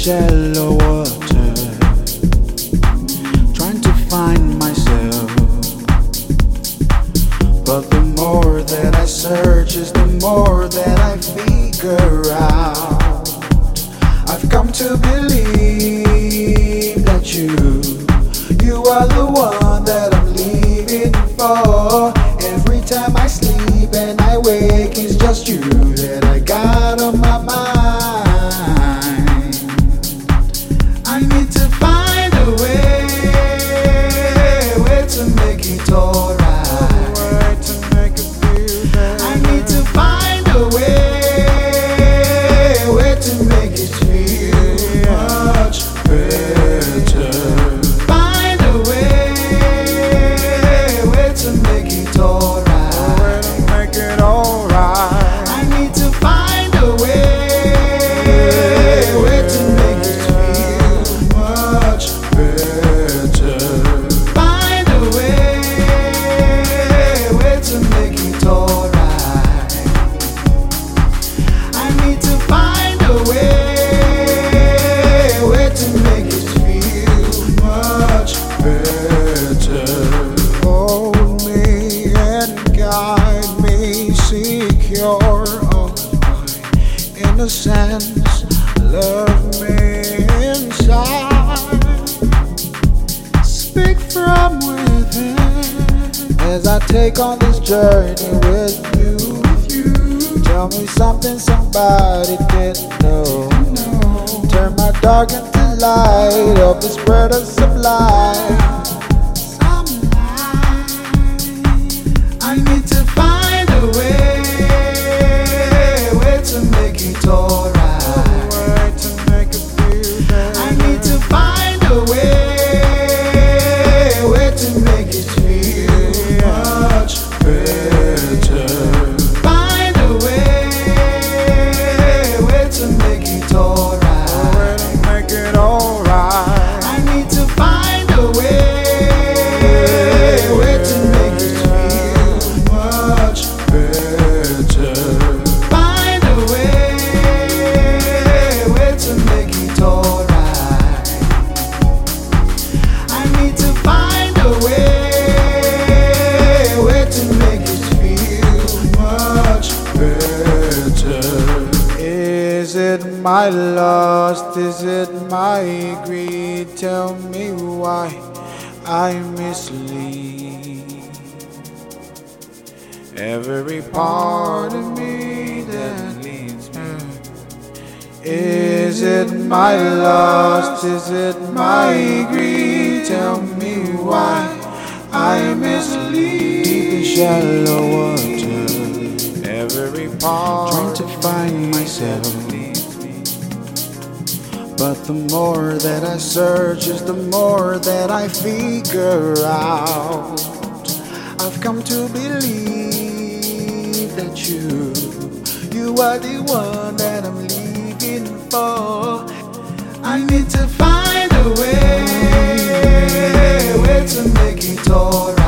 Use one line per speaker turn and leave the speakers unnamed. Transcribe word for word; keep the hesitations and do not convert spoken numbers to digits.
shallow water, trying to find myself. But the more that I search is the more that I figure out. I've come to believe that you, you are the one that I'm living for. Every time I sleep and I wake, it's just you that I got on my mind. I need to find a way, way to make it alright. I need to find a way, way to make it feel much better. Find a way, way to make it alright.
Make it alright.
I need to find a way, way to make it feel much better. Find a way, way to make it alright. I need to find a way, way to make it feel much better.
Hold me and guide me, secure of my innocence. Love me inside. Speak from within
As I take on this journey with you, tell me something somebody didn't know. Turn my dark into light, help me spread us some light. I need to find a way, way to make it alright.
to make it feel better.
I need to find a way, way to make it feel much better. Find a way, way to make it alright.
Make it alright.
I need to find a way, way to make it feel much better. Find a way, way to make it alright. I need to find a way, way to make it feel much better.
Is it my lust? Is it my greed? Tell me why I mislead every part of me that leads me. Is it my lust? Is it my greed? Tell me why I mislead.
Deep in shallow water,
Every part
trying to find myself. But the more that I search is the more that I figure out. I've come to believe that you, you are the one that I'm living for. I need to find a way, way to make it alright.